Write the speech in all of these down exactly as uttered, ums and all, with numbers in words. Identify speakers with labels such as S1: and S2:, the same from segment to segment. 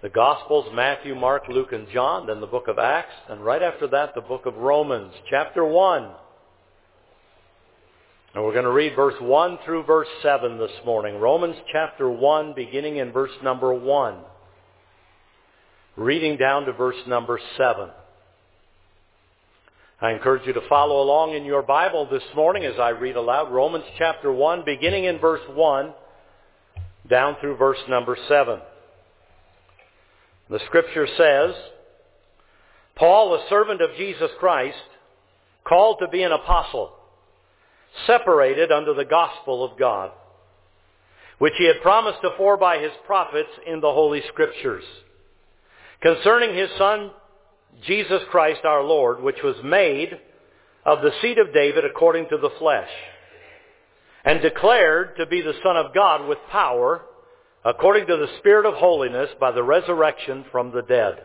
S1: the Gospels, Matthew, Mark, Luke, and John, then the book of Acts, and right after that, the book of Romans, chapter one. And we're going to read verse one through verse seven this morning. Romans chapter one, beginning in verse number one. Reading down to verse number seven. I encourage you to follow along in your Bible this morning as I read aloud Romans chapter one, beginning in verse one, down through verse number seven. The Scripture says, Paul, a servant of Jesus Christ, called to be an apostle, separated unto the gospel of God, which he had promised afore by his prophets in the Holy Scriptures, concerning his Son, Jesus Christ our Lord, which was made of the seed of David according to the flesh, and declared to be the Son of God with power, according to the Spirit of holiness, by the resurrection from the dead,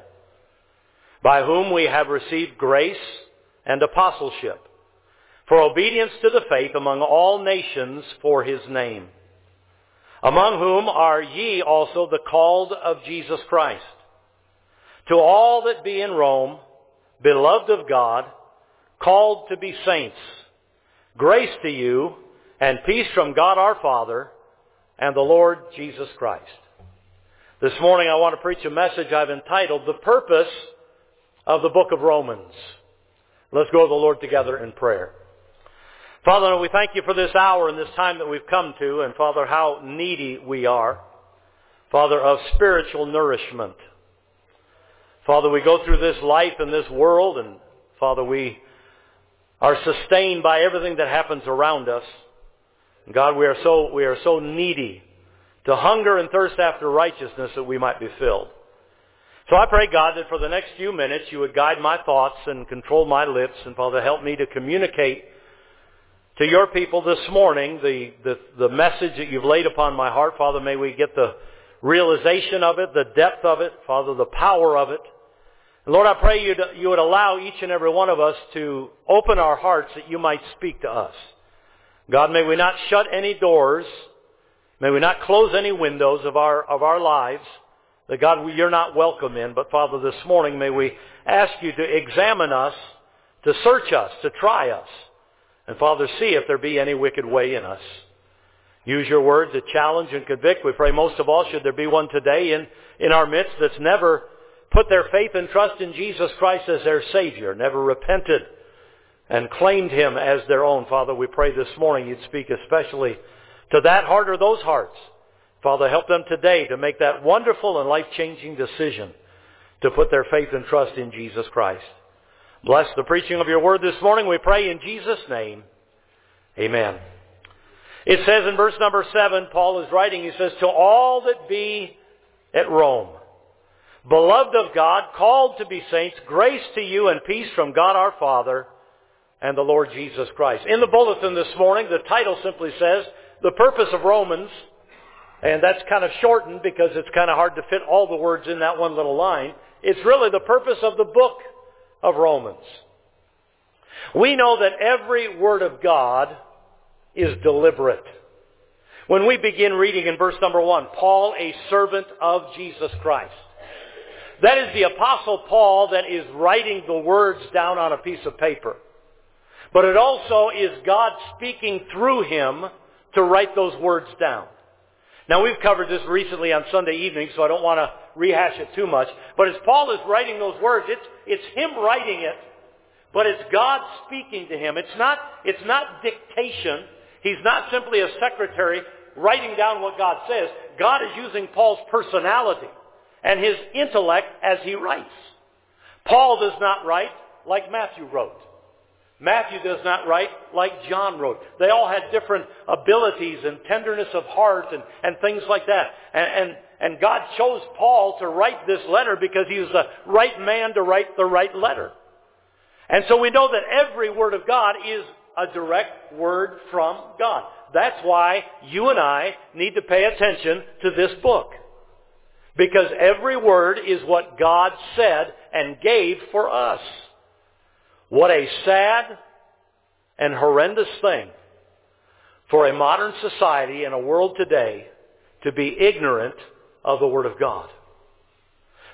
S1: by whom we have received grace and apostleship, for obedience to the faith among all nations for his name, among whom are ye also the called of Jesus Christ. To all that be in Rome, beloved of God, called to be saints, grace to you and peace from God our Father and the Lord Jesus Christ. This morning I want to preach a message I've entitled, The Purpose of the Book of Romans. Let's go to the Lord together in prayer. Father, we thank you for this hour and this time that we've come to, and Father, how needy we are, Father, of spiritual nourishment. Father, we go through this life and this world, and Father, we are sustained by everything that happens around us. And God, we are so we are so needy to hunger and thirst after righteousness that we might be filled. So I pray, God, that for the next few minutes you would guide my thoughts and control my lips, and Father, help me to communicate to your people this morning the, the, the message that you've laid upon my heart. Father, may we get the realization of it, the depth of it, Father, the power of it. And Lord, I pray you you would allow each and every one of us to open our hearts that you might speak to us. God, may we not shut any doors. May we not close any windows of our of our lives that, God, you're not welcome in. But Father, this morning may we ask you to examine us, to search us, to try us. And Father, see if there be any wicked way in us. Use your word to challenge and convict. We pray most of all, should there be one today in, in our midst that's never put their faith and trust in Jesus Christ as their Savior, never repented and claimed him as their own. Father, we pray this morning you'd speak especially to that heart or those hearts. Father, help them today to make that wonderful and life-changing decision to put their faith and trust in Jesus Christ. Bless the preaching of your word this morning, we pray in Jesus' name. Amen. It says in verse number seven, Paul is writing, he says, to all that be at Rome, beloved of God, called to be saints, grace to you and peace from God our Father and the Lord Jesus Christ. In the bulletin this morning, the title simply says, The Purpose of Romans, and that's kind of shortened because it's kind of hard to fit all the words in that one little line. It's really the purpose of the book of Romans. We know that every word of God is deliberate. When we begin reading in verse number one, Paul, a servant of Jesus Christ. That is the Apostle Paul that is writing the words down on a piece of paper. But it also is God speaking through him to write those words down. Now, we've covered this recently on Sunday evening, so I don't want to rehash it too much. But as Paul is writing those words, it's, it's him writing it, but it's God speaking to him. It's not, it's not dictation. He's not simply a secretary writing down what God says. God is using Paul's personality and his intellect as he writes. Paul does not write like Matthew wrote. Matthew does not write like John wrote. They all had different abilities and tenderness of heart and, and things like that. And, and, and God chose Paul to write this letter because he was the right man to write the right letter. And so we know that every word of God is a direct word from God. That's why you and I need to pay attention to this book. Because every word is what God said and gave for us. What a sad and horrendous thing for a modern society and a world today to be ignorant of the Word of God.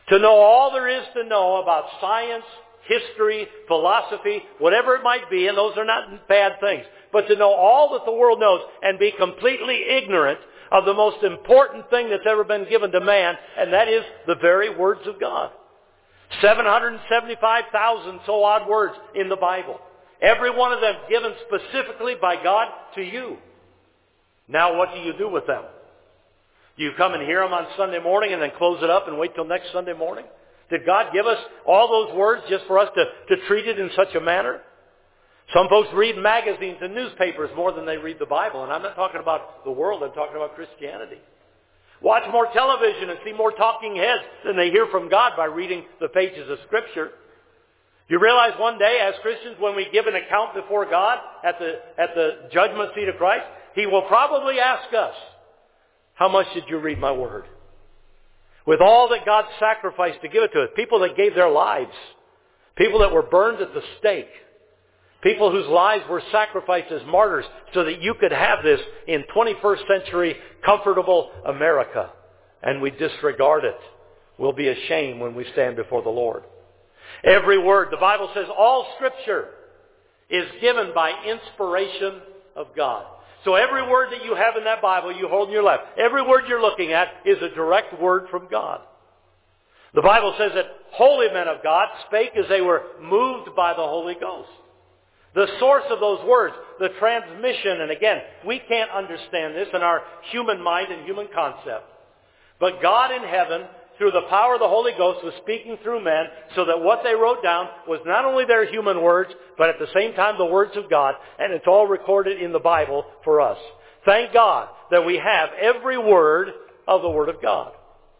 S1: To know all there is to know about science, history, philosophy, whatever it might be, and those are not bad things. But to know all that the world knows and be completely ignorant of the most important thing that's ever been given to man, and that is the very words of God. seven hundred seventy-five thousand so odd words in the Bible. Every one of them given specifically by God to you. Now what do you do with them? Do you come and hear them on Sunday morning and then close it up and wait till next Sunday morning? Did God give us all those words just for us to, to treat it in such a manner? Some folks read magazines and newspapers more than they read the Bible. And I'm not talking about the world, I'm talking about Christianity. Watch more television and see more talking heads than they hear from God by reading the pages of Scripture. You realize one day as Christians when we give an account before God at the, at the judgment seat of Christ, He will probably ask us, how much did you read my word? With all that God sacrificed to give it to us, people that gave their lives, people that were burned at the stake, people whose lives were sacrificed as martyrs so that you could have this in twenty-first century comfortable America. And we disregard it. We'll be ashamed when we stand before the Lord. Every word, the Bible says all Scripture is given by inspiration of God. So every word that you have in that Bible you hold in your lap, every word you're looking at is a direct word from God. The Bible says that holy men of God spake as they were moved by the Holy Ghost. The source of those words, the transmission, and again, we can't understand this in our human mind and human concept. But God in heaven, through the power of the Holy Ghost, was speaking through men so that what they wrote down was not only their human words, but at the same time the words of God, and it's all recorded in the Bible for us. Thank God that we have every word of the Word of God.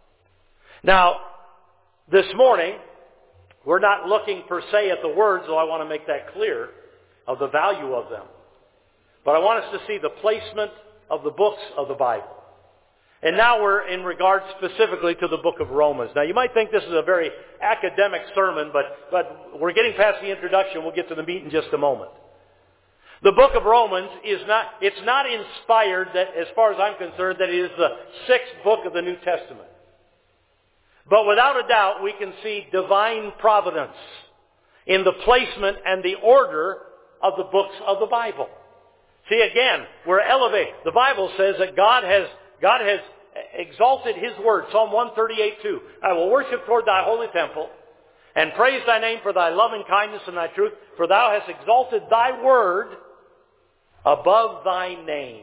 S1: Now, this morning, we're not looking per se at the words, though I want to make that clear, of the value of them. But I want us to see the placement of the books of the Bible. And now we're in regard specifically to the book of Romans. Now you might think this is a very academic sermon, but, but we're getting past the introduction. We'll get to the meat in just a moment. The book of Romans is not, it's not inspired that, as far as I'm concerned, that it is the sixth book of the New Testament. But without a doubt, we can see divine providence in the placement and the order of the books of the Bible. See, again, we're elevated. The Bible says that God has God has exalted His word. Psalm one thirty-eight two. I will worship toward thy holy temple and praise thy name for thy loving kindness and thy truth, for thou hast exalted thy word above thy name.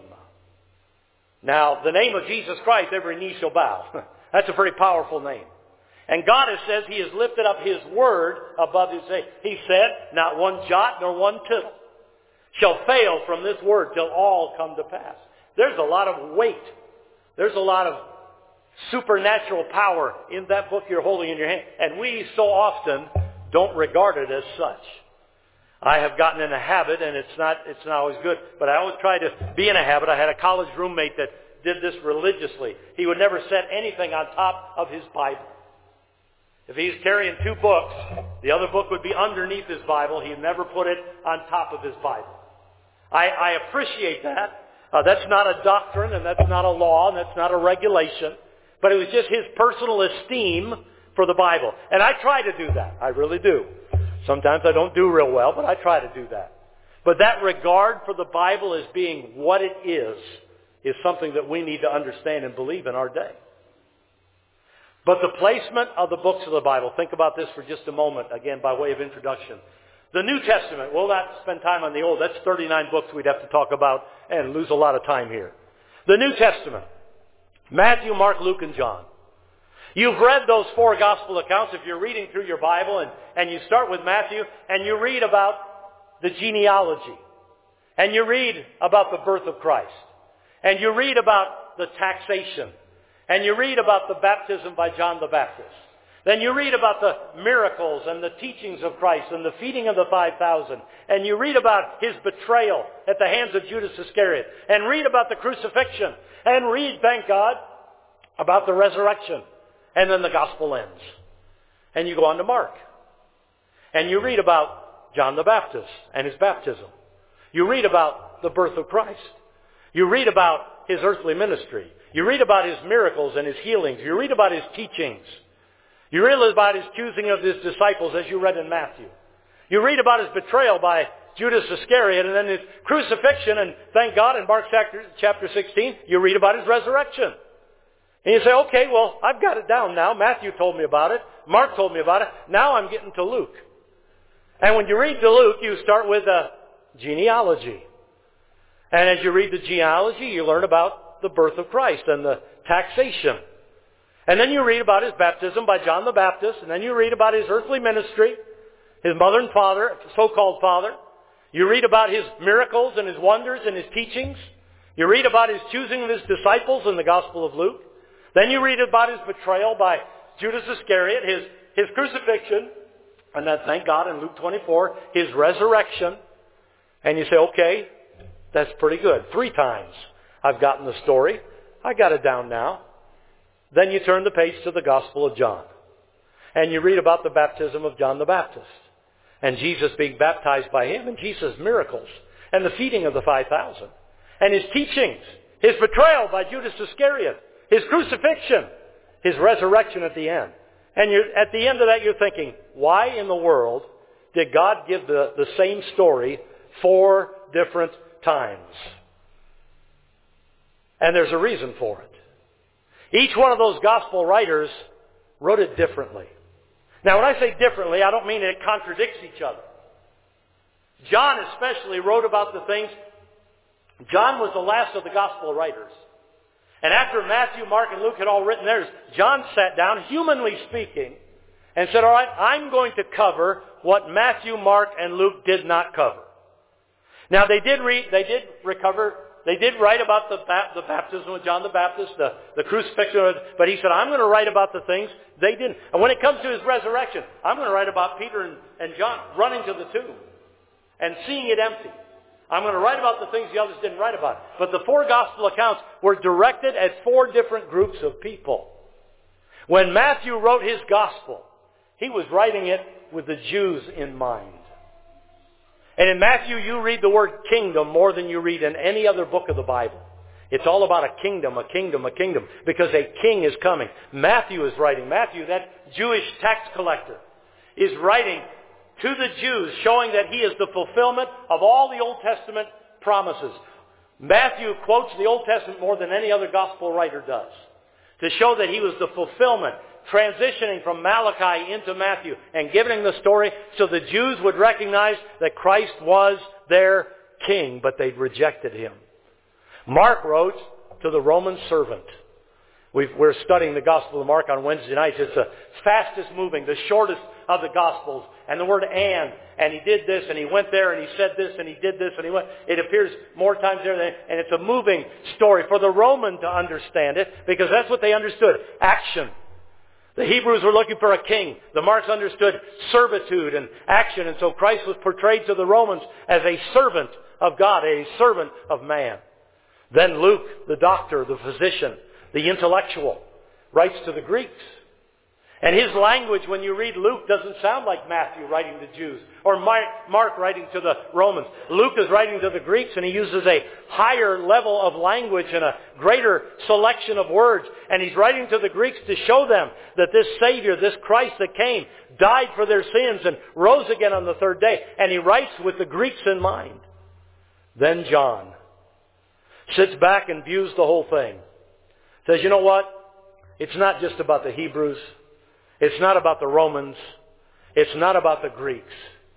S1: Now, the name of Jesus Christ, every knee shall bow. That's a very powerful name. And God has says He has lifted up His word above His name. He said, not one jot nor one tittle shall fail from this word till all come to pass. There's a lot of weight. There's a lot of supernatural power in that book you're holding in your hand. And we so often don't regard it as such. I have gotten in a habit, and it's not, it's not always good, but I always try to be in a habit. I had a college roommate that did this religiously. He would never set anything on top of his Bible. If he's carrying two books, the other book would be underneath his Bible. He'd never put it on top of his Bible. I, I appreciate that. Uh, that's not a doctrine, and that's not a law, and that's not a regulation. But it was just his personal esteem for the Bible. And I try to do that. I really do. Sometimes I don't do real well, but I try to do that. But that regard for the Bible as being what it is, is something that we need to understand and believe in our day. But the placement of the books of the Bible, think about this for just a moment, again, by way of introduction. The New Testament, we'll not spend time on the Old. That's thirty-nine books we'd have to talk about and lose a lot of time here. The New Testament, Matthew, Mark, Luke, and John. You've read those four gospel accounts if you're reading through your Bible, and, and you start with Matthew, and you read about the genealogy. And you read about the birth of Christ. And you read about the taxation. And you read about the baptism by John the Baptist. Then you read about the miracles and the teachings of Christ and the feeding of the five thousand. And you read about His betrayal at the hands of Judas Iscariot. And read about the crucifixion. And read, thank God, about the resurrection. And then the gospel ends. And you go on to Mark. And you read about John the Baptist and his baptism. You read about the birth of Christ. You read about His earthly ministry. You read about His miracles and His healings. You read about His teachings. You read about his choosing of his disciples as you read in Matthew. You read about his betrayal by Judas Iscariot and then his crucifixion, and thank God in Mark chapter sixteen, you read about his resurrection. And you say, okay, well, I've got it down now. Matthew told me about it. Mark told me about it. Now I'm getting to Luke. And when you read to Luke, you start with a genealogy. And as you read the genealogy, you learn about the birth of Christ and the taxation. And then you read about his baptism by John the Baptist. And then you read about his earthly ministry, his mother and father, so-called father. You read about his miracles and his wonders and his teachings. You read about his choosing of his disciples in the Gospel of Luke. Then you read about his betrayal by Judas Iscariot, his, his crucifixion, and then, thank God, in Luke twenty-four, his resurrection. And you say, okay, that's pretty good. Three times I've gotten the story. I got it down now. Then you turn the page to the Gospel of John. And you read about the baptism of John the Baptist. And Jesus being baptized by him, and Jesus' miracles, and the feeding of the five thousand. And his teachings, his betrayal by Judas Iscariot, his crucifixion, his resurrection at the end. And you're, at the end of that you're thinking, why in the world did God give the, the same story four different times? And there's a reason for it. Each one of those gospel writers wrote it differently. Now when I say differently, I don't mean it contradicts each other. John especially wrote about the things. John was the last of the gospel writers. And after Matthew, Mark, and Luke had all written theirs, John sat down, humanly speaking, and said, all right, I'm going to cover what Matthew, Mark, and Luke did not cover. Now they did read, they did recover, they did write about the, the baptism of John the Baptist, the, the crucifixion, but he said, I'm going to write about the things they didn't. And when it comes to his resurrection, I'm going to write about Peter and, and John running to the tomb and seeing it empty. I'm going to write about the things the others didn't write about. But the four gospel accounts were directed at four different groups of people. When Matthew wrote his gospel, he was writing it with the Jews in mind. And in Matthew, you read the word kingdom more than you read in any other book of the Bible. It's all about a kingdom, a kingdom, a kingdom, because a king is coming. Matthew is writing. Matthew, that Jewish tax collector, is writing to the Jews, showing that he is the fulfillment of all the Old Testament promises. Matthew quotes the Old Testament more than any other gospel writer does, to show that he was the fulfillment, transitioning from Malachi into Matthew and giving the story so the Jews would recognize that Christ was their king, but they'd rejected him. Mark wrote to the Roman servant. We've, we're studying the Gospel of Mark on Wednesday nights. It's the fastest moving, the shortest of the Gospels. And the word and, and he did this, and he went there, and he said this, and he did this, and he went. It appears more times there than, and it's a moving story for the Roman to understand it, because that's what they understood, action. The Hebrews were looking for a king. The Marks understood servitude and action, and so Christ was portrayed to the Romans as a servant of God, a servant of man. Then Luke, the doctor, the physician, the intellectual, writes to the Greeks. And his language, when you read Luke, doesn't sound like Matthew writing to Jews or Mark writing to the Romans. Luke is writing to the Greeks, and he uses a higher level of language and a greater selection of words. And he's writing to the Greeks to show them that this Savior, this Christ that came, died for their sins and rose again on the third day. And he writes with the Greeks in mind. Then John sits back and views the whole thing. Says, you know what? It's not just about the Hebrews. It's not about the Romans. It's not about the Greeks.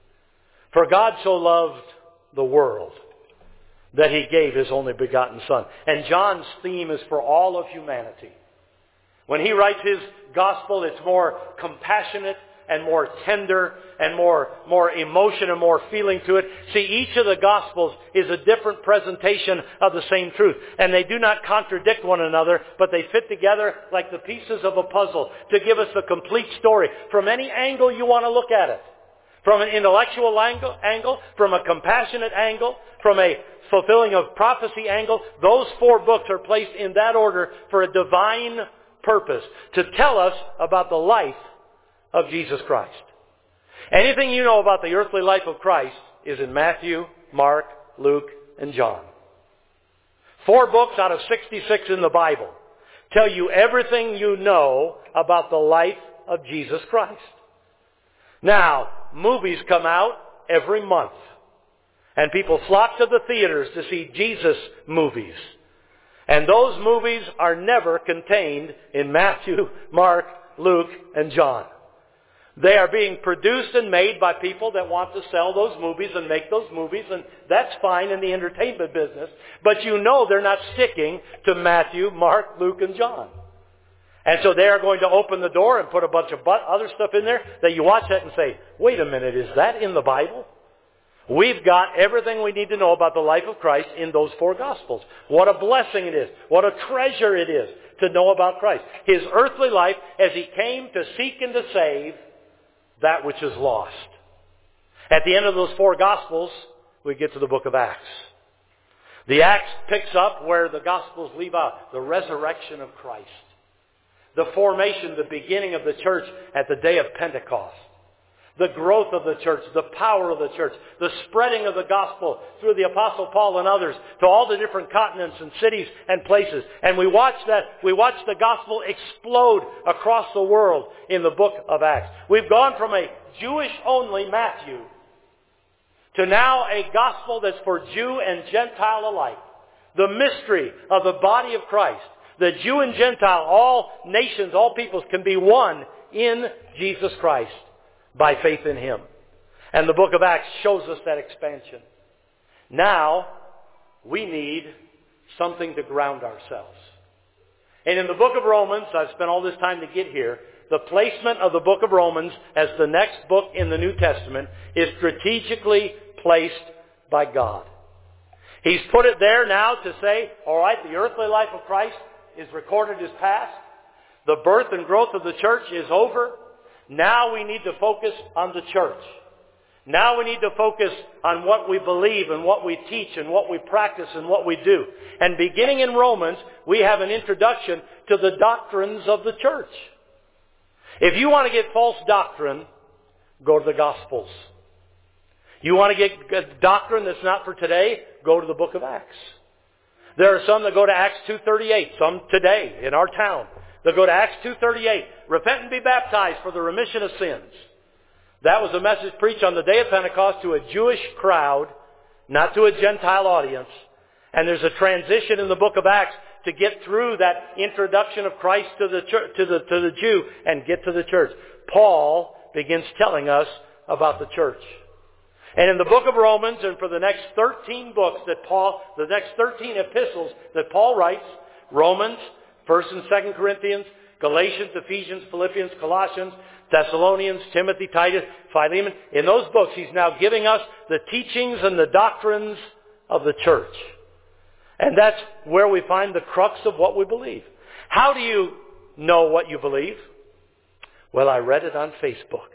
S1: For God so loved the world that he gave his only begotten Son. And John's theme is for all of humanity. When he writes his gospel, it's more compassionate and more tender and more, more emotion and more feeling to it. See, each of the Gospels is a different presentation of the same truth. And they do not contradict one another, but they fit together like the pieces of a puzzle to give us the complete story from any angle you want to look at it. From an intellectual angle, angle, from a compassionate angle, from a fulfilling of prophecy angle. Those four books are placed in that order for a divine purpose, to tell us about the life of Jesus Christ. Anything you know about the earthly life of Christ is in Matthew, Mark, Luke, and John. Four books out of sixty-six in the Bible tell you everything you know about the life of Jesus Christ. Now, movies come out every month. And people flock to the theaters to see Jesus movies. And those movies are never contained in Matthew, Mark, Luke, and John. They are being produced and made by people that want to sell those movies and make those movies, and that's fine in the entertainment business. But you know they're not sticking to Matthew, Mark, Luke, and John. And so they are going to open the door and put a bunch of other stuff in there that you watch that and say, wait a minute, is that in the Bible? We've got everything we need to know about the life of Christ in those four Gospels. What a blessing it is. What a treasure it is to know about Christ. His earthly life as He came to seek and to save that which is lost. At the end of those four Gospels, we get to the book of Acts. The Acts picks up where the Gospels leave out. The resurrection of Christ. The formation, the beginning of the church at the day of Pentecost. The growth of the church, the power of the church, the spreading of the gospel through the Apostle Paul and others to all the different continents and cities and places. And we watch that, we watch the gospel explode across the world in the book of Acts. We've gone from a Jewish-only Matthew to now a gospel that's for Jew and Gentile alike. The mystery of the body of Christ. The Jew and Gentile, all nations, all peoples can be one in Jesus Christ by faith in Him. And the book of Acts shows us that expansion. Now, we need something to ground ourselves. And in the book of Romans, I've spent all this time to get here, the placement of the book of Romans as the next book in the New Testament is strategically placed by God. He's put it there now to say, all right, the earthly life of Christ is recorded as past. The birth and growth of the church is over. Now we need to focus on the church. Now we need to focus on what we believe and what we teach and what we practice and what we do. And beginning in Romans, we have an introduction to the doctrines of the church. If you want to get false doctrine, go to the Gospels. You want to get doctrine that's not for today, go to the book of Acts. There are some that go to Acts two thirty-eight, some today in our town. They'll go to Acts two thirty-eight, repent and be baptized for the remission of sins. That was a message preached on the day of Pentecost to a Jewish crowd, not to a Gentile audience. And there's a transition in the book of Acts to get through that introduction of Christ to the, church, to the, to the Jew and get to the church. Paul begins telling us about the church. And in the book of Romans, and for the next thirteen books that Paul, the next thirteen epistles that Paul writes, Romans, First and Second Corinthians, Galatians, Ephesians, Philippians, Colossians, Thessalonians, Timothy, Titus, Philemon. In those books, he's now giving us the teachings and the doctrines of the church. And that's where we find the crux of what we believe. How do you know what you believe? Well, I read it on Facebook.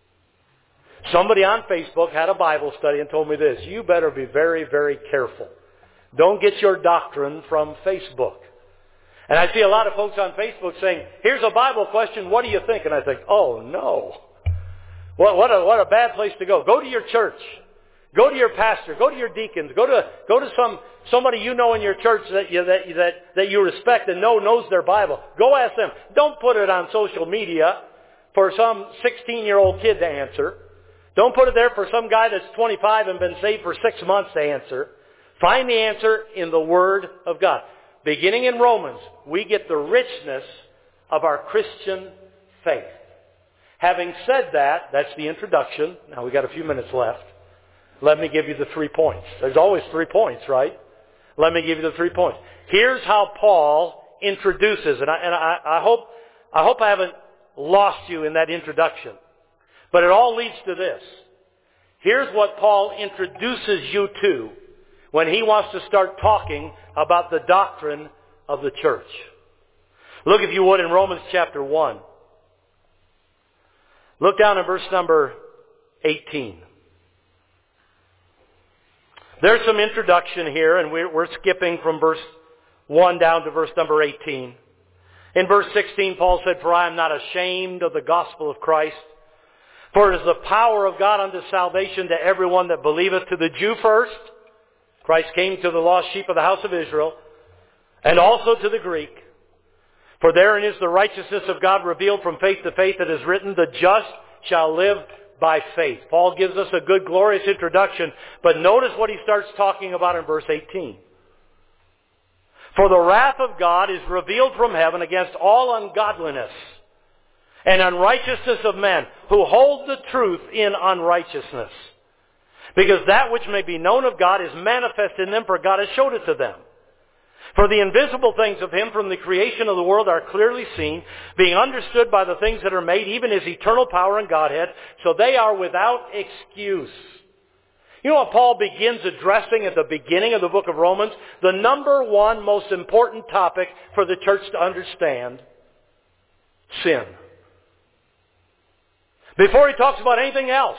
S1: Somebody on Facebook had a Bible study and told me this: you better be very, very careful. Don't get your doctrine from Facebook. And I see a lot of folks on Facebook saying, here's a Bible question, what do you think? And I think, oh no. What, what, a, what a bad place to go. Go to your church. Go to your pastor. Go to your deacons. Go to, go to some, somebody you know in your church that you, that, that, that you respect and know knows their Bible. Go ask them. Don't put it on social media for some sixteen-year-old kid to answer. Don't put it there for some guy that's twenty-five and been saved for six months to answer. Find the answer in the Word of God. Beginning in Romans, we get the richness of our Christian faith. Having said that, that's the introduction. Now we've got a few minutes left. Let me give you the three points. There's always three points, right? Let me give you the three points. Here's how Paul introduces, and I, and I, I hope, I hope I haven't lost you in that introduction. But it all leads to this. Here's what Paul introduces you to when he wants to start talking about the doctrine of the church. Look, if you would, in Romans chapter one. Look down at verse number eighteen. There's some introduction here, and we're, we're skipping from verse one down to verse number eighteen. In verse sixteen, Paul said, "For I am not ashamed of the gospel of Christ, for it is the power of God unto salvation to everyone that believeth, to the Jew first." Christ came to the lost sheep of the house of Israel, and also to the Greek. For therein is the righteousness of God revealed from faith to faith, that is written, the just shall live by faith. Paul gives us a good, glorious introduction, but notice what he starts talking about in verse eighteen. For the wrath of God is revealed from heaven against all ungodliness and unrighteousness of men, who hold the truth in unrighteousness. Because that which may be known of God is manifest in them, for God has showed it to them. For the invisible things of Him from the creation of the world are clearly seen, being understood by the things that are made, even His eternal power and Godhead, so they are without excuse. You know what Paul begins addressing at the beginning of the book of Romans? The number one most important topic for the church to understand: sin. Before he talks about anything else,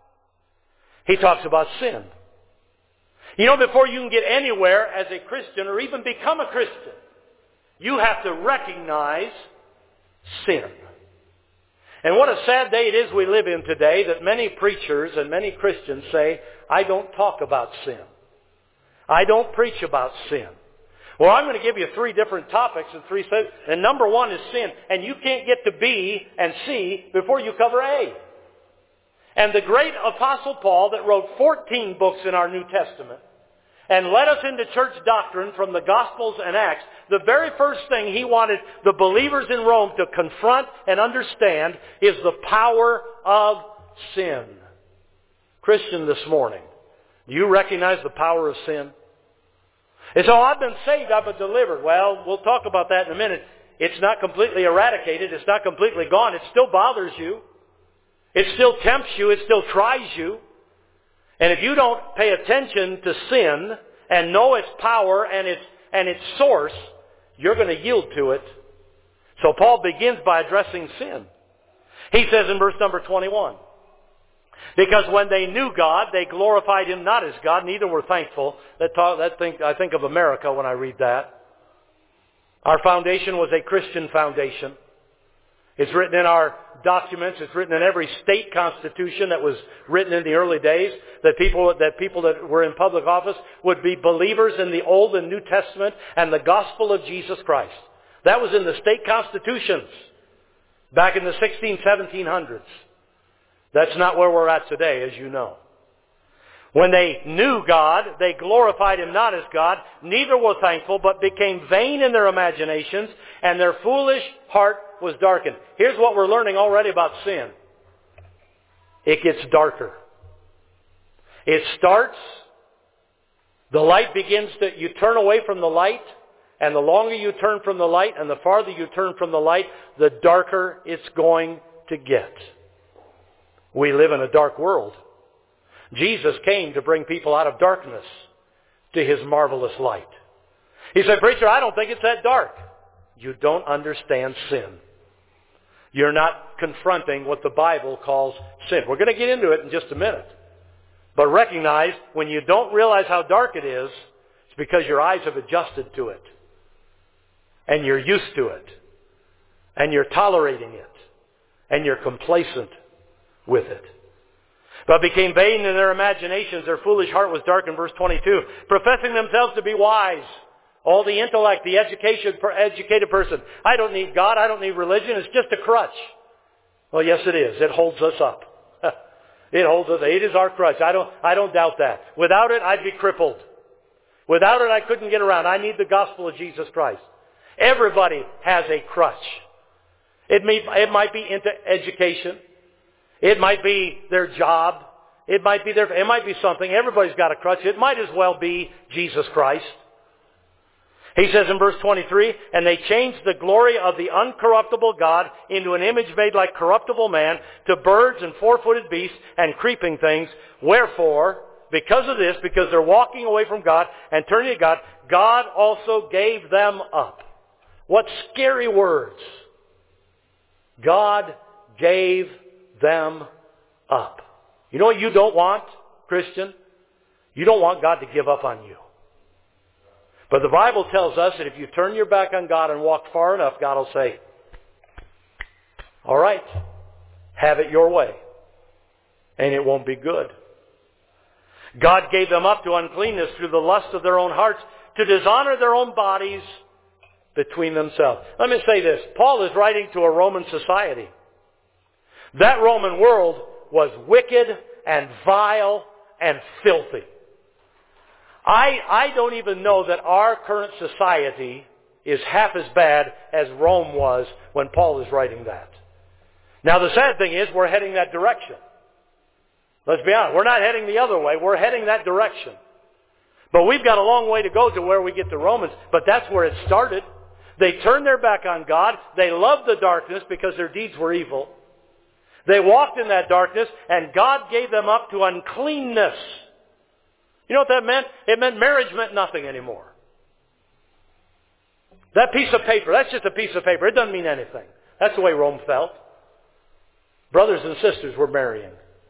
S1: he talks about sin. You know, before you can get anywhere as a Christian or even become a Christian, you have to recognize sin. And what a sad day it is we live in today that many preachers and many Christians say, I don't talk about sin. I don't preach about sin. Well, I'm going to give you three different topics and three, and number one is sin. And you can't get to B and C before you cover A. And the great Apostle Paul that wrote fourteen books in our New Testament and led us into church doctrine from the Gospels and Acts, the very first thing he wanted the believers in Rome to confront and understand is the power of sin. Christian, this morning, do you recognize the power of sin? And so I've been saved, I've been delivered. Well, we'll talk about that in a minute. It's not completely eradicated. It's not completely gone. It still bothers you. It still tempts you. It still tries you. And if you don't pay attention to sin and know its power and its, and its source, you're going to yield to it. So Paul begins by addressing sin. He says in verse number twenty-one, because when they knew God, they glorified Him not as God, neither were thankful. That, talk, that think, I think of America when I read that. Our foundation was a Christian foundation. It's written in our documents. It's written in every state constitution that was written in the early days, that people that people that were in public office would be believers in the Old and New Testament and the gospel of Jesus Christ. That was in the state constitutions back in the sixteen, seventeen hundreds. That's not where we're at today, as you know. When they knew God, they glorified Him not as God, neither were thankful, but became vain in their imaginations, and their foolish heart was darkened. Here's what we're learning already about sin. It gets darker. It starts, the light begins to, you turn away from the light, and the longer you turn from the light, and the farther you turn from the light, the darker it's going to get. We live in a dark world. Jesus came to bring people out of darkness to His marvelous light. He said, preacher, I don't think it's that dark. You don't understand sin. You're not confronting what the Bible calls sin. We're going to get into it in just a minute. But recognize, when you don't realize how dark it is, it's because your eyes have adjusted to it. And you're used to it. And you're tolerating it. And you're complacent with it. But became vain in their imaginations. Their foolish heart was darkened, verse twenty-two. Professing themselves to be wise. All the intellect, the education, educated person. I don't need God. I don't need religion. It's just a crutch. Well, yes, it is. It holds us up. It holds us. It is our crutch. I don't, I don't doubt that. Without it, I'd be crippled. Without it, I couldn't get around. I need the gospel of Jesus Christ. Everybody has a crutch. It, may, it might be into education. It might be their job. It might be their, it might be something. Everybody's got a crutch. It might as well be Jesus Christ. He says in verse twenty-three, and they changed the glory of the uncorruptible God into an image made like corruptible man, to birds and four-footed beasts and creeping things. Wherefore, because of this, because they're walking away from God and turning to God, God also gave them up. What scary words. God gave them up. You know what you don't want, Christian? You don't want God to give up on you. But the Bible tells us that if you turn your back on God and walk far enough, God will say, all right, have it your way. And it won't be good. God gave them up to uncleanness through the lust of their own hearts, to dishonor their own bodies between themselves. Let me say this. Paul is writing to a Roman society. That Roman world was wicked and vile and filthy. I, I don't even know that our current society is half as bad as Rome was when Paul is writing that. Now the sad thing is we're heading that direction. Let's be honest. We're not heading the other way. We're heading that direction. But we've got a long way to go to where we get to Romans. But that's where it started. They turned their back on God. They loved the darkness because their deeds were evil. They walked in that darkness, and God gave them up to uncleanness. You know what that meant? It meant marriage meant nothing anymore. That piece of paper, that's just a piece of paper. It doesn't mean anything. That's the way Rome felt. Brothers and sisters were marrying.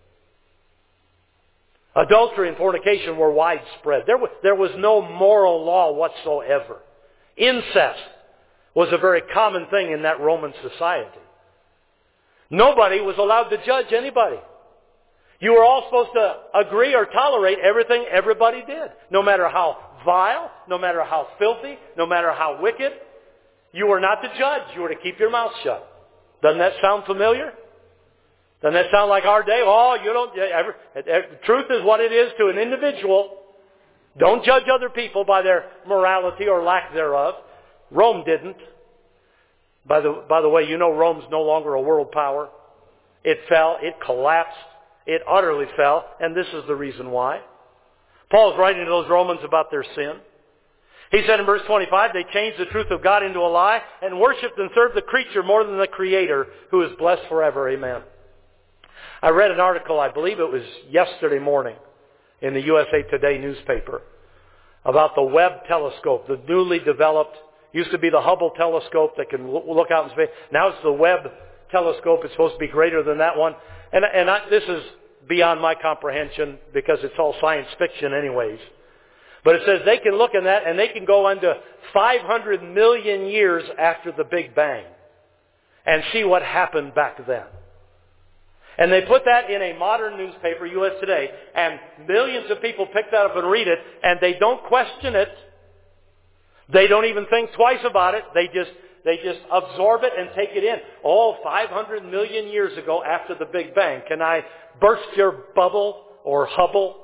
S1: Adultery and fornication were widespread. There was, there was no moral law whatsoever. Incest was a very common thing in that Roman society. Nobody was allowed to judge anybody. You were all supposed to agree or tolerate everything everybody did. No matter how vile, no matter how filthy, no matter how wicked, you were not to judge. You were to keep your mouth shut. Doesn't that sound familiar? Doesn't that sound like our day? Oh, you don't... Ever, the truth is what it is to an individual. Don't judge other people by their morality or lack thereof. Rome didn't. By the, by the way, you know Rome's no longer a world power. It fell. It collapsed. It utterly fell. And this is the reason why. Paul's writing to those Romans about their sin. He said in verse twenty-five, they changed the truth of God into a lie and worshipped and served the creature more than the Creator, who is blessed forever. Amen. I read an article, I believe it was yesterday morning, in the U S A Today newspaper, about the Webb telescope, the newly developed, used to be the Hubble telescope that can look out in space. Now it's the Webb telescope. It's supposed to be greater than that one. And, and I, this is beyond my comprehension because it's all science fiction anyways. But it says they can look in that and they can go into five hundred million years after the Big Bang and see what happened back then. And they put that in a modern newspaper, U S Today, and millions of people pick that up and read it, and they don't question it. They don't even think twice about it. They just they just absorb it and take it in. Oh, five hundred million years ago after the Big Bang. Can I burst your bubble or Hubble?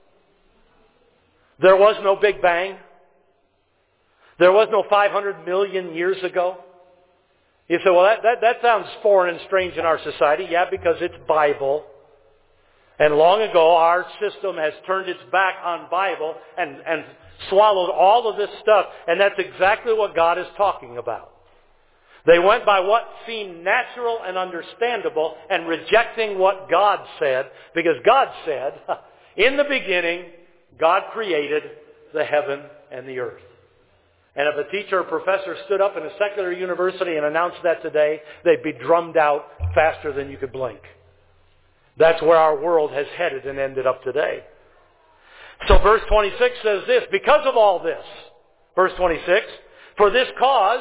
S1: There was no Big Bang. There was no five hundred million years ago. You say, well, that, that, that sounds foreign and strange in our society. Yeah, because it's Bible. And long ago, our system has turned its back on Bible and, and swallowed all of this stuff. And that's exactly what God is talking about. They went by what seemed natural and understandable and rejecting what God said. Because God said, in the beginning, God created the heaven and the earth. And if a teacher or professor stood up in a secular university and announced that today, they'd be drummed out faster than you could blink. That's where our world has headed and ended up today. So verse twenty-six says this, because of all this, verse twenty-six, for this cause,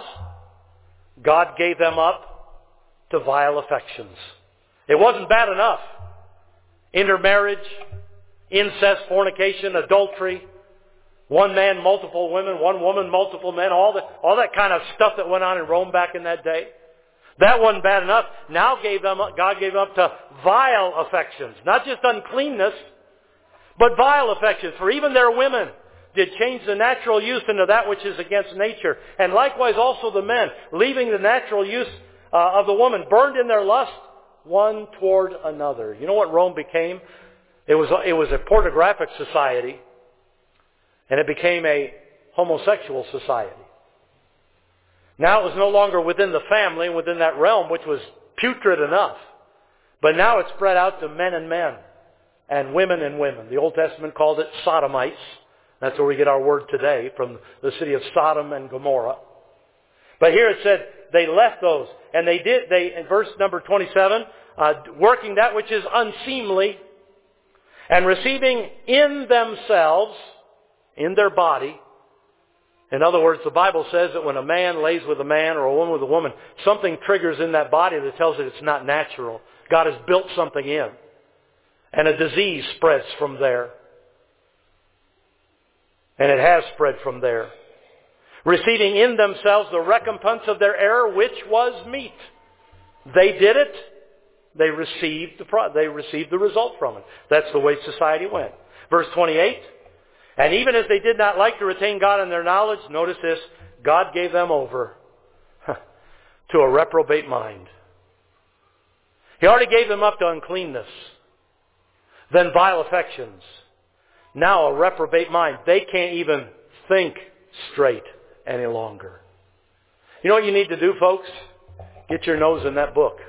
S1: God gave them up to vile affections. It wasn't bad enough. Intermarriage, incest, fornication, adultery, one man, multiple women, one woman, multiple men, all that, all that kind of stuff that went on in Rome back in that day. That wasn't bad enough. Now gave them, God gave them up to vile affections. Not just uncleanness, but vile affections. For even their women did change the natural use into that which is against nature. And likewise also the men, leaving the natural use uh, of the woman, burned in their lust one toward another. You know what Rome became? It was, it was a pornographic society. And it became a homosexual society. Now it was no longer within the family, within that realm, which was putrid enough. But now it's spread out to men and men, and women and women. The Old Testament called it sodomites. That's where we get our word today, from the city of Sodom and Gomorrah. But here it said they left those, and they did, they in verse number twenty-seven, uh, working that which is unseemly, and receiving in themselves, in their body. In other words, the Bible says that when a man lays with a man or a woman with a woman, something triggers in that body that tells it it's not natural. God has built something in. And a disease spreads from there. And it has spread from there. receiving in themselves the recompense of their error, which was meat. They did it. They received the pro- they received the result from it. That's the way society went. Verse twenty-eight. And even as they did not like to retain God in their knowledge, notice this, God gave them over to a reprobate mind. He already gave them up to uncleanness, then vile affections. Now a reprobate mind. They can't even think straight any longer. You know what you need to do, folks? Get your nose in that book.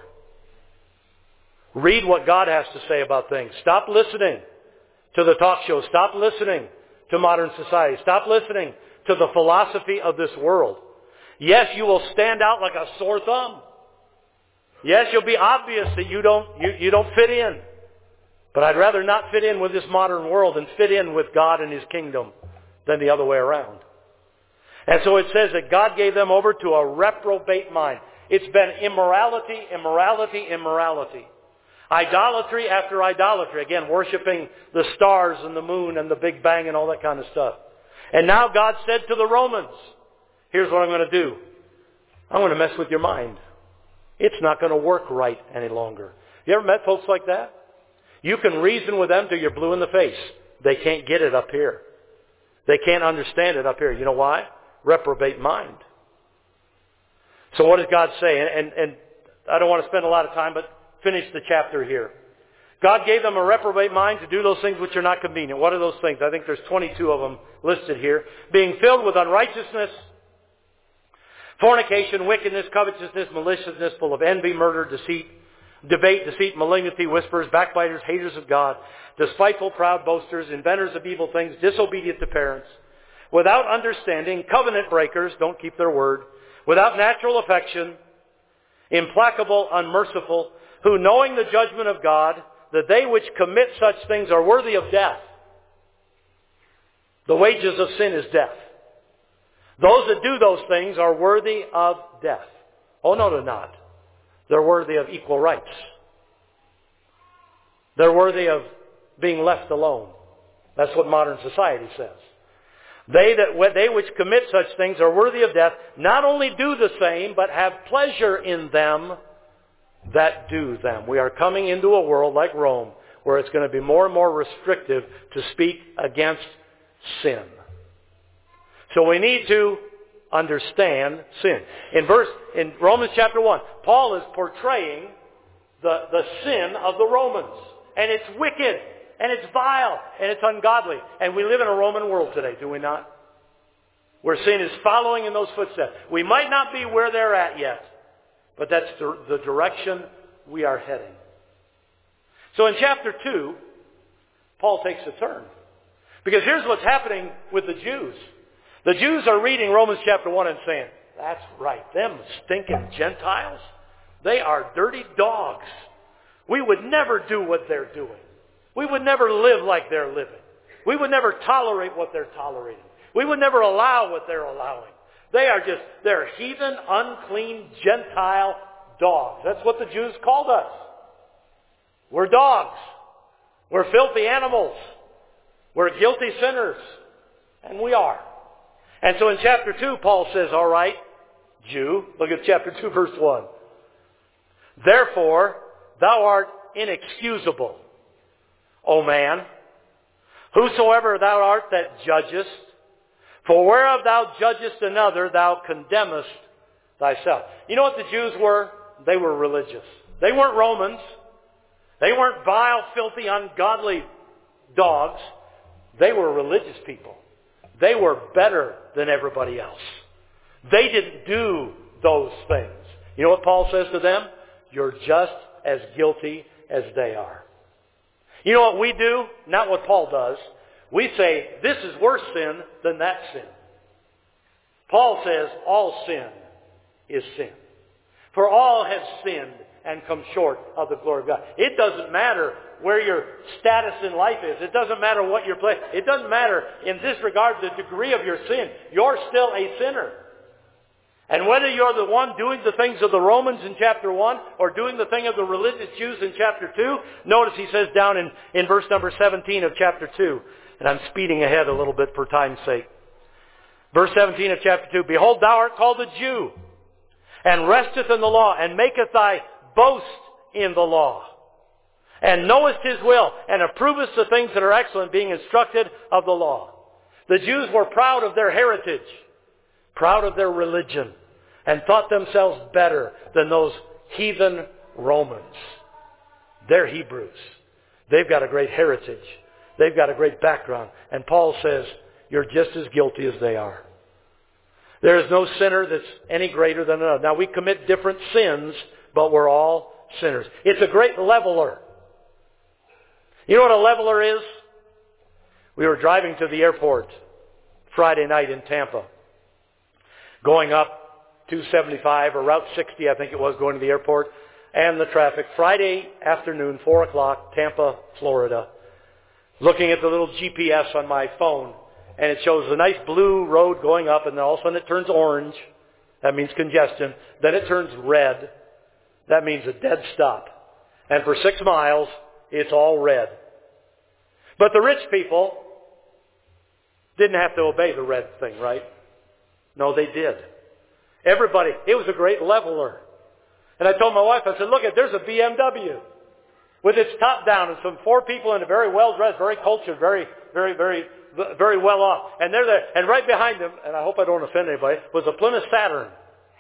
S1: Read what God has to say about things. Stop listening to the talk shows. Stop listening to modern society. Stop listening to the philosophy of this world. Yes, you will stand out like a sore thumb. Yes, you'll be obvious that you don't, you, you don't fit in. But I'd rather not fit in with this modern world and fit in with God and His kingdom than the other way around. And so it says that God gave them over to a reprobate mind. It's been immorality, immorality, immorality. Idolatry after idolatry. Again, worshiping the stars and the moon and the Big Bang and all that kind of stuff. And now God said to the Romans, here's what I'm going to do. I'm going to mess with your mind. It's not going to work right any longer. You ever met folks like that? You can reason with them till you're blue in the face. They can't get it up here. They can't understand it up here. You know why? Reprobate mind. So what does God say? And, and, and I don't want to spend a lot of time, but finish the chapter here. God gave them a reprobate mind to do those things which are not convenient. What are those things? I think there's twenty-two of them listed here. Being filled with unrighteousness, fornication, wickedness, covetousness, maliciousness, full of envy, murder, deceit, debate, deceit, malignity, whisperers, backbiters, haters of God, despiteful, proud, boasters, inventors of evil things, disobedient to parents, without understanding, covenant breakers, don't keep their word, without natural affection, implacable, unmerciful, who knowing the judgment of God, that they which commit such things are worthy of death. The wages of sin is death. Those that do those things are worthy of death. Oh, no, they're not. They're worthy of equal rights. They're worthy of being left alone. That's what modern society says. They that they which commit such things are worthy of death, not only do the same, but have pleasure in them that do them. We are coming into a world like Rome, where it's going to be more and more restrictive to speak against sin. So we need to understand sin. In verse, in Romans chapter one, Paul is portraying the, the sin of the Romans. And it's wicked, and it's vile, and it's ungodly. And we live in a Roman world today, do we not? Where sin is following in those footsteps. We might not be where they're at yet, but that's the, the direction we are heading. So in chapter two, Paul takes a turn. Because here's what's happening with the Jews. The Jews are reading Romans chapter one and saying, that's right, them stinking Gentiles, they are dirty dogs. We would never do what they're doing. We would never live like they're living. We would never tolerate what they're tolerating. We would never allow what they're allowing. They are just, they're heathen, unclean, Gentile dogs. That's what the Jews called us. We're dogs. We're filthy animals. We're guilty sinners. And we are. And so in chapter two, Paul says, all right, Jew, look at chapter two, verse one. Therefore, thou art inexcusable, O man, whosoever thou art that judgest, for whereof thou judgest another, thou condemnest thyself. You know what the Jews were? They were religious. They weren't Romans. They weren't vile, filthy, ungodly dogs. They were religious people. They were better than everybody else. They didn't do those things. You know what Paul says to them? You're just as guilty as they are. You know what we do? Not what Paul does. We say, this is worse sin than that sin. Paul says, all sin is sin. For all have sinned and come short of the glory of God. It doesn't matter where your status in life is. It doesn't matter what your place. It doesn't matter in this regard the degree of your sin. You're still a sinner. And whether you're the one doing the things of the Romans in chapter one or doing the thing of the religious Jews in chapter two, notice he says down in, in verse number seventeen of chapter two, and I'm speeding ahead a little bit for time's sake. Verse seventeen of chapter two, behold, thou art called a Jew, and resteth in the law, and maketh thy boast in the law, and knowest his will, and approvest the things that are excellent, being instructed of the law. The Jews were proud of their heritage, proud of their religion, and thought themselves better than those heathen Romans. They're Hebrews. They've got a great heritage. They've got a great background. And Paul says, you're just as guilty as they are. There is no sinner that's any greater than another. Now, we commit different sins, but we're all sinners. It's a great leveler. You know what a leveler is? We were driving to the airport Friday night in Tampa, going up two seventy-five or Route sixty, I think it was, going to the airport, and the traffic. Friday afternoon, four o'clock, Tampa, Florida. Looking at the little G P S on my phone, and it shows a nice blue road going up, and then all of a sudden it turns orange. That means congestion. Then it turns red. That means a dead stop. And for six miles, it's all red. But the rich people didn't have to obey the red thing, right? No, they did. Everybody, it was a great leveler. And I told my wife, I said, look, there's a B M W with its top down and some four people in a very well-dressed, very cultured, very, very, very, very well off. And they're there. And right behind them, and I hope I don't offend anybody, was a Plymouth Saturn.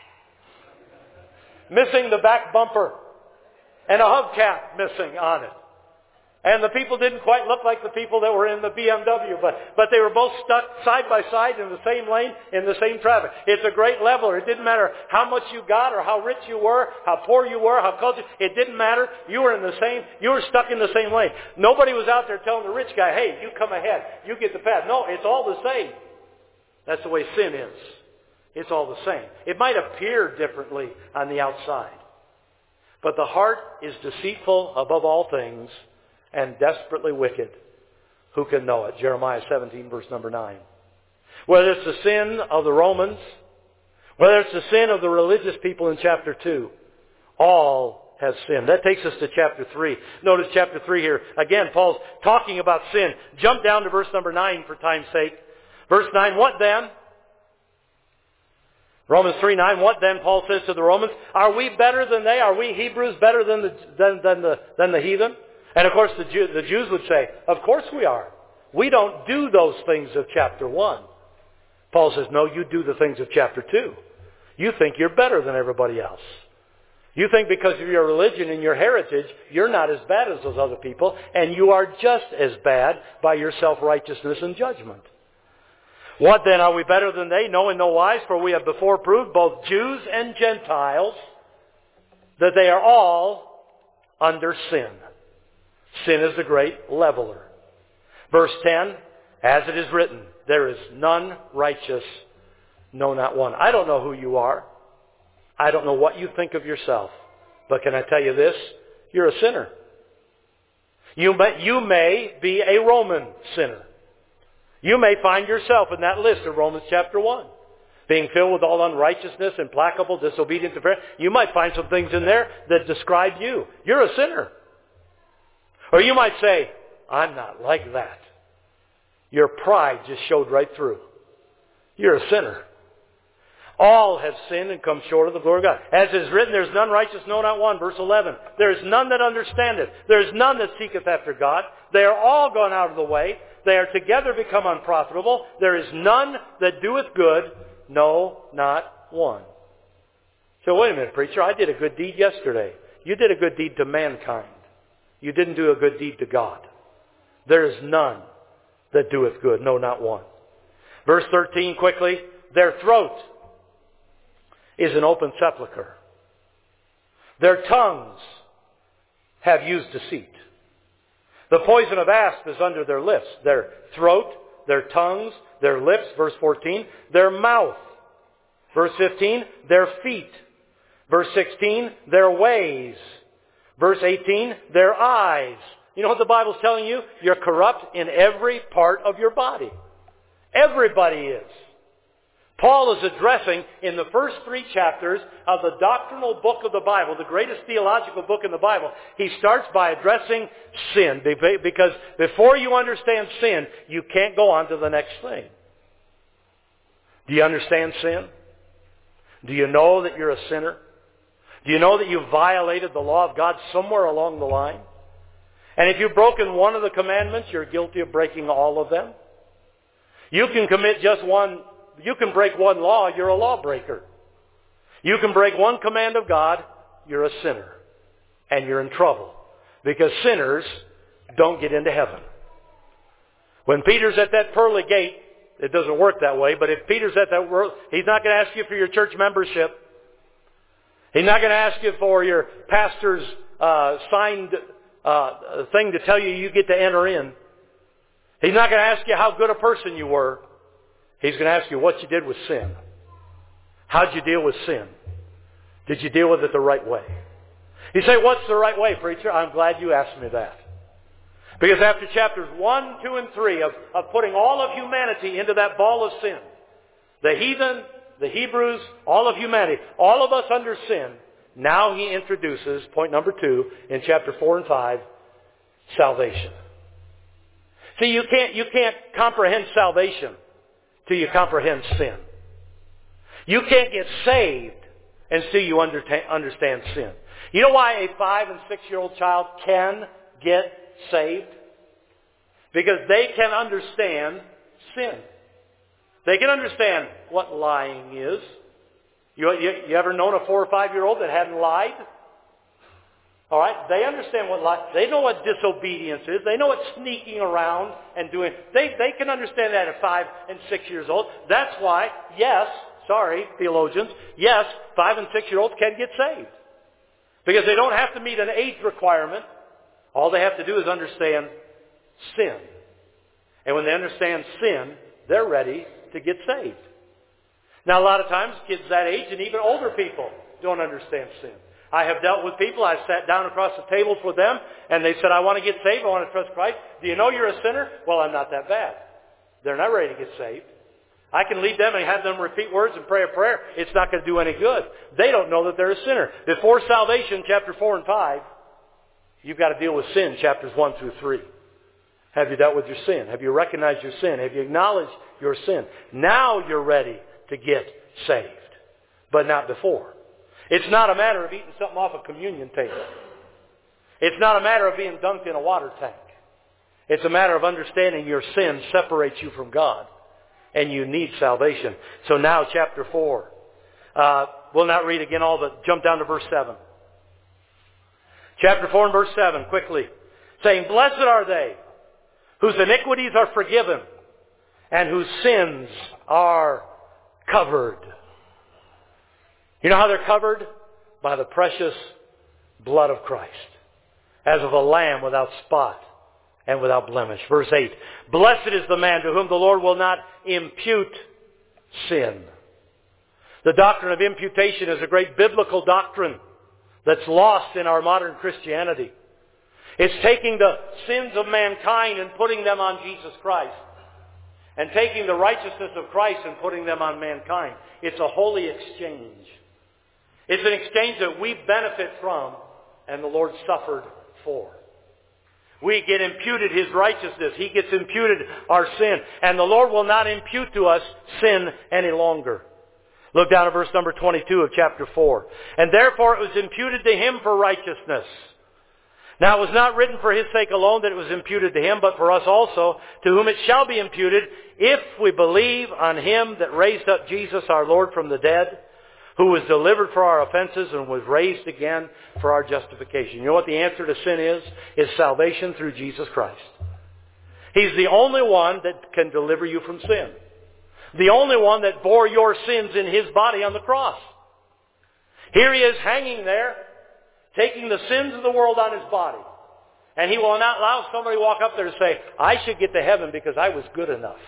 S1: Missing the back bumper. And a hubcap missing on it. And the people didn't quite look like the people that were in the B M W, but, but they were both stuck side by side in the same lane, in the same traffic. It's a great leveler. It didn't matter how much you got or how rich you were, how poor you were, how cultured. It didn't matter. You were in the same, you were stuck in the same lane. Nobody was out there telling the rich guy, hey, you come ahead, you get the path. No, it's all the same. That's the way sin is. It's all the same. It might appear differently on the outside, but the heart is deceitful above all things and desperately wicked. Who can know it? Jeremiah seventeen, verse number nine. Whether it's the sin of the Romans, whether it's the sin of the religious people in chapter two, all have sinned. That takes us to chapter three. Notice chapter three here. Again, Paul's talking about sin. Jump down to verse number nine for time's sake. Verse nine, what then? Romans three nine, what then, Paul says to the Romans, are we better than they? Are we Hebrews better than the, than, than the, than the heathen? And of course the, Jew, the Jews would say, of course we are. We don't do those things of chapter one. Paul says, no, you do the things of chapter two. You think you're better than everybody else. You think because of your religion and your heritage, you're not as bad as those other people, and you are just as bad by your self-righteousness and judgment. What then, are we better than they? No, in no wise, for we have before proved, both Jews and Gentiles, that they are all under sin. Sin is the great leveler. Verse ten, as it is written, there is none righteous, no, not one. I don't know who you are. I don't know what you think of yourself. But can I tell you this? You're a sinner. You may, you may be a Roman sinner. You may find yourself in that list of Romans chapter one. Being filled with all unrighteousness, implacable, disobedient to prayer. You might find some things in there that describe you. You're a sinner. Or you might say, I'm not like that. Your pride just showed right through. You're a sinner. All have sinned and come short of the glory of God. As is written, there is none righteous, no, not one. Verse eleven. There is none that understandeth. There is none that seeketh after God. They are all gone out of the way. They are together become unprofitable. There is none that doeth good, no, not one. So wait a minute, preacher. I did a good deed yesterday. You did a good deed to mankind. You didn't do a good deed to God. There is none that doeth good, no, not one. Verse thirteen, quickly. Their throat is an open sepulchre. Their tongues have used deceit. The poison of asp is under their lips. Their throat, their tongues, their lips, verse fourteen. Their mouth, verse fifteen. Their feet, verse sixteen. Their ways, verse eighteen. Their eyes. You know what the Bible's telling you? You're corrupt in every part of your body. Everybody is. Paul is addressing in the first three chapters of the doctrinal book of the Bible, the greatest theological book in the Bible. He starts by addressing sin, because before you understand sin, you can't go on to the next thing. Do you understand sin? Do you know that you're a sinner? Do you know that you violated the law of God somewhere along the line? And if you've broken one of the commandments, you're guilty of breaking all of them. You can commit just one, you can break one law, you're a lawbreaker. You can break one command of God, you're a sinner. And you're in trouble. Because sinners don't get into heaven. When Peter's at that pearly gate, it doesn't work that way, but if Peter's at that world, he's not going to ask you for your church membership. He's not going to ask you for your pastor's uh, signed uh, thing to tell you you get to enter in. He's not going to ask you how good a person you were. He's going to ask you what you did with sin. How'd you deal with sin? Did you deal with it the right way? You say, what's the right way, preacher? I'm glad you asked me that. Because after chapters one, two, and three of, of putting all of humanity into that ball of sin, the heathen, the Hebrews, all of humanity, all of us under sin, now he introduces, point number two, in chapter four and five, salvation. See, you can't, you can't comprehend salvation till you comprehend sin. You can't get saved until you understand sin. You know why a five and six-year-old child can get saved? Because they can understand sin. They can understand what lying is. You, you, you ever known a four or five-year-old that hadn't lied? All right, they understand what lie. They know what disobedience is. They know what sneaking around and doing. They they can understand that at five and six years old. That's why, yes, sorry, theologians, yes, five and six-year-olds can get saved. Because they don't have to meet an age requirement. All they have to do is understand sin. And when they understand sin, they're ready to get saved. Now, a lot of times, kids that age and even older people don't understand sin. I have dealt with people, I sat down across the table with them, and they said, I want to get saved, I want to trust Christ. Do you know you're a sinner? Well, I'm not that bad. They're not ready to get saved. I can lead them and have them repeat words and pray a prayer. It's not going to do any good. They don't know that they're a sinner. Before salvation, chapter four and five, you've got to deal with sin, chapters one through three. Have you dealt with your sin? Have you recognized your sin? Have you acknowledged your sin? Now you're ready to get saved, but not before. It's not a matter of eating something off a communion table. It's not a matter of being dunked in a water tank. It's a matter of understanding your sin separates you from God, and you need salvation. So now chapter four. Uh, we'll not read again all the, jump down to verse seven. Chapter four and verse seven, quickly. Saying, blessed are they whose iniquities are forgiven and whose sins are covered. You know how they're covered? By the precious blood of Christ, as of a lamb without spot and without blemish. Verse eight, blessed is the man to whom the Lord will not impute sin. The doctrine of imputation is a great biblical doctrine that's lost in our modern Christianity. It's taking the sins of mankind and putting them on Jesus Christ, and taking the righteousness of Christ and putting them on mankind. It's a holy exchange. It's an exchange that we benefit from and the Lord suffered for. We get imputed His righteousness. He gets imputed our sin. And the Lord will not impute to us sin any longer. Look down at verse number twenty-two of chapter four. And therefore it was imputed to Him for righteousness. Now it was not written for His sake alone that it was imputed to Him, but for us also, to whom it shall be imputed, if we believe on Him that raised up Jesus our Lord from the dead, who was delivered for our offenses and was raised again for our justification. You know what the answer to sin is? Is salvation through Jesus Christ. He's the only one that can deliver you from sin. The only one that bore your sins in His body on the cross. Here He is hanging there, taking the sins of the world on His body. And He will not allow somebody to walk up there and say, I should get to heaven because I was good enough.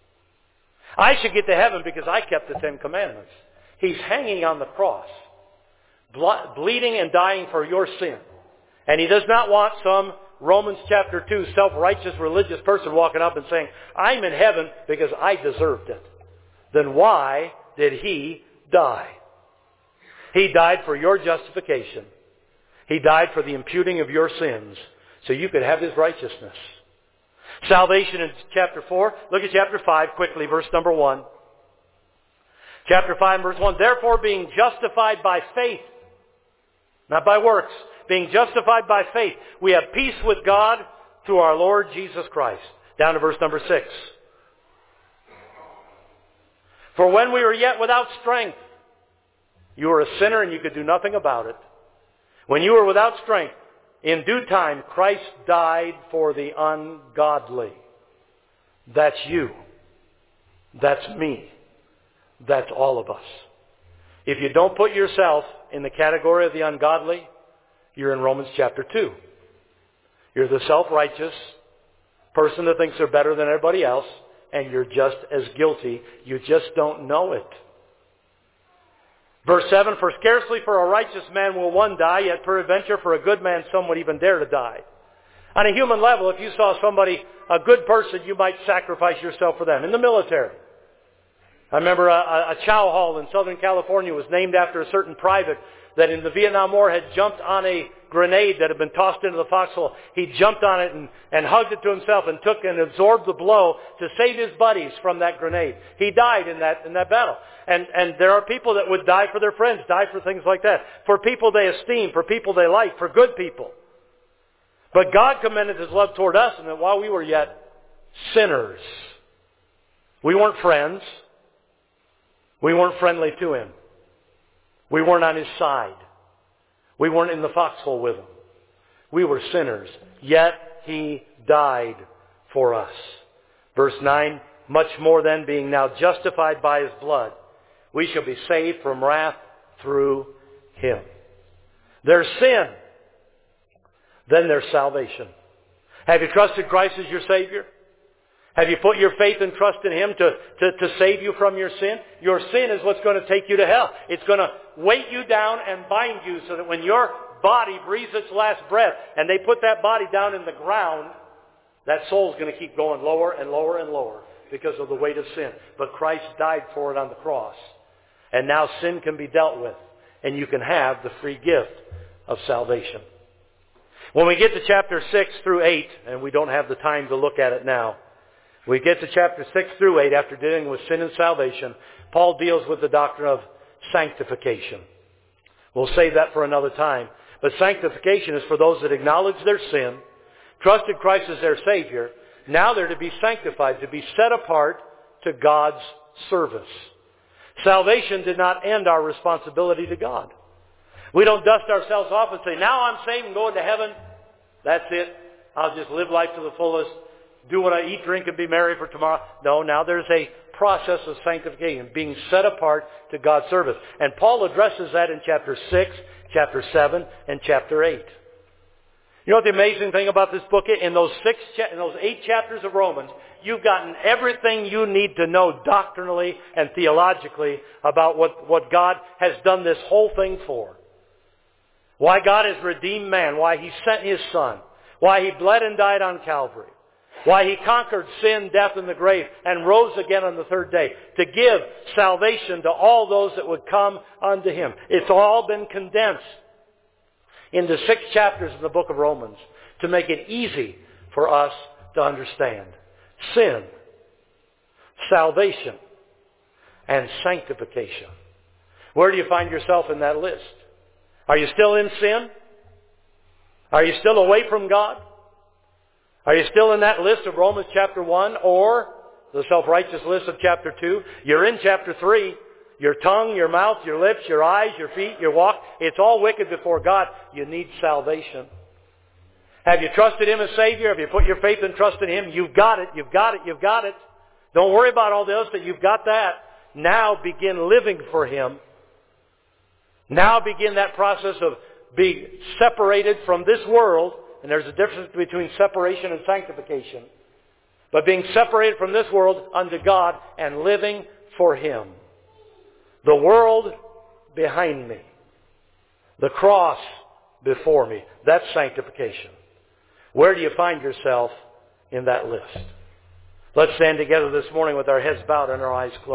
S1: I should get to heaven because I kept the Ten Commandments. He's hanging on the cross, bleeding and dying for your sin. And He does not want some Romans chapter two self-righteous religious person walking up and saying, I'm in heaven because I deserved it. Then why did He die? He died for your justification. He died for the imputing of your sins so you could have His righteousness. Salvation in chapter four. Look at chapter five quickly, verse number one. Chapter five, verse one, therefore being justified by faith, not by works, being justified by faith, we have peace with God through our Lord Jesus Christ. Down to verse number six. For when we were yet without strength, you were a sinner and you could do nothing about it. When you were without strength, in due time Christ died for the ungodly. That's you. That's me. That's all of us. If you don't put yourself in the category of the ungodly, you're in Romans chapter two. You're the self-righteous person that thinks they're better than everybody else, and you're just as guilty. You just don't know it. Verse seven, for scarcely for a righteous man will one die, yet peradventure for a good man some would even dare to die. On a human level, if you saw somebody, a good person, you might sacrifice yourself for them. In the military, I remember a, a chow hall in Southern California was named after a certain private that in the Vietnam War had jumped on a grenade that had been tossed into the foxhole. He jumped on it and, and hugged it to himself and took and absorbed the blow to save his buddies from that grenade. He died in that in that battle. And and there are people that would die for their friends, die for things like that, for people they esteem, for people they like, for good people. But God commended His love toward us, and that while we were yet sinners, we weren't friends. We weren't friendly to Him. We weren't on His side. We weren't in the foxhole with Him. We were sinners, yet He died for us. Verse nine, much more then, being now justified by His blood, we shall be saved from wrath through Him. There's sin, then there's salvation. Have you trusted Christ as your Savior? Have you put your faith and trust in Him to, to, to save you from your sin? Your sin is what's going to take you to hell. It's going to weight you down and bind you so that when your body breathes its last breath and they put that body down in the ground, that soul's going to keep going lower and lower and lower because of the weight of sin. But Christ died for it on the cross. And now sin can be dealt with. And you can have the free gift of salvation. When we get to chapter six through eight, and we don't have the time to look at it now, we get to chapter six through eight, after dealing with sin and salvation, Paul deals with the doctrine of sanctification. We'll save that for another time. But sanctification is for those that acknowledge their sin, trusted Christ as their Savior. Now they're to be sanctified, to be set apart to God's service. Salvation did not end our responsibility to God. We don't dust ourselves off and say, now I'm saved and going to heaven. That's it. I'll just live life to the fullest. Do what I eat, drink, and be merry for tomorrow. No, now there's a process of sanctification, being set apart to God's service. And Paul addresses that in chapter six, chapter seven, and chapter eight. You know what the amazing thing about this book is? In those six, in those eight chapters of Romans, you've gotten everything you need to know doctrinally and theologically about what, what God has done this whole thing for. Why God has redeemed man, why He sent His Son, why He bled and died on Calvary, why He conquered sin, death, and the grave, and rose again on the third day to give salvation to all those that would come unto Him. It's all been condensed into six chapters in the book of Romans to make it easy for us to understand. Sin, salvation, and sanctification. Where do you find yourself in that list? Are you still in sin? Are you still away from God? Are you still in that list of Romans chapter one or the self-righteous list of chapter two? You're in chapter three. Your tongue, your mouth, your lips, your eyes, your feet, your walk, it's all wicked before God. You need salvation. Have you trusted Him as Savior? Have you put your faith and trust in Him? You've got it, you've got it, you've got it. Don't worry about all the other stuff. You've got that. Now begin living for Him. Now begin that process of being separated from this world. And there's a difference between separation and sanctification. But being separated from this world unto God and living for Him. The world behind me. The cross before me. That's sanctification. Where do you find yourself in that list? Let's stand together this morning with our heads bowed and our eyes closed.